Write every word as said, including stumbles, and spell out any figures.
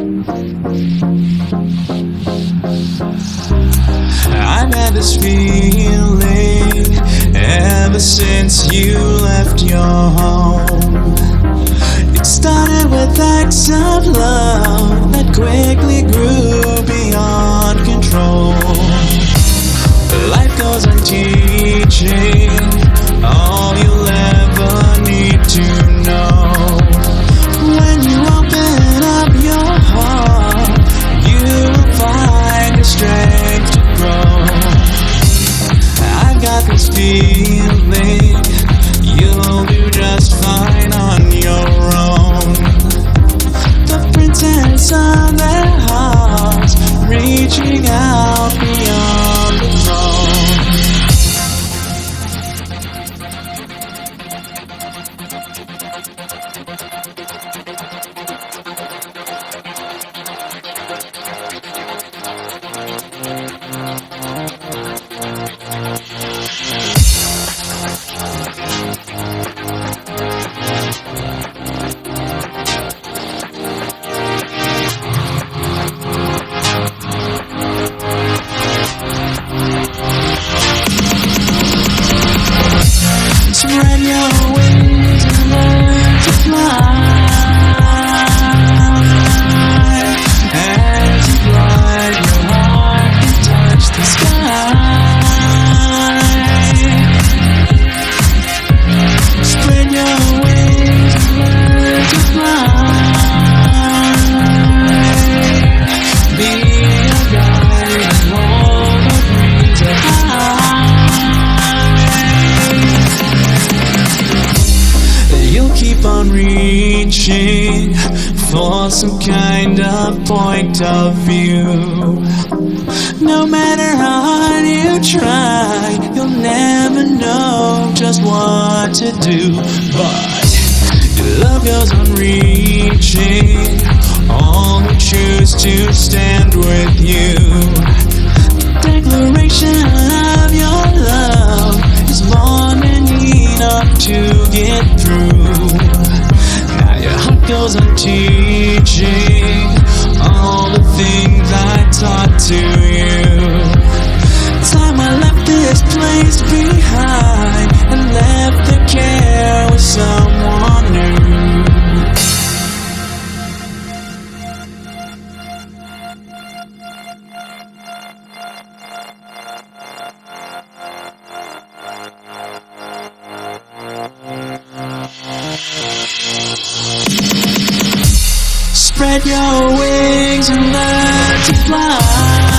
I've had this feeling ever since you left your home. It started with acts of love that quickly grew beyond control. Life goes on teaching all you'll ever need to know. When you open up your heart, you will find the strength to grow. I've got this feeling you'll do just fine on your own. The princess of their hearts, reaching out beyond the throne. Spread your wings and learn to fly. As you glide, your heart can touch the sky. Spread your wings and learn to fly. Be a guide and hold the breeze high. You'll keep on reaching for some kind of point of view. No matter how hard you try, you'll never know just what to do. But your love goes on reaching all who choose to stand with you. The declaration of your love is more than enough to get through. Now your heart goes on teaching all the things I taught to you. Time I left this place behind and left the care with someone new. Spread your wings and learn to fly.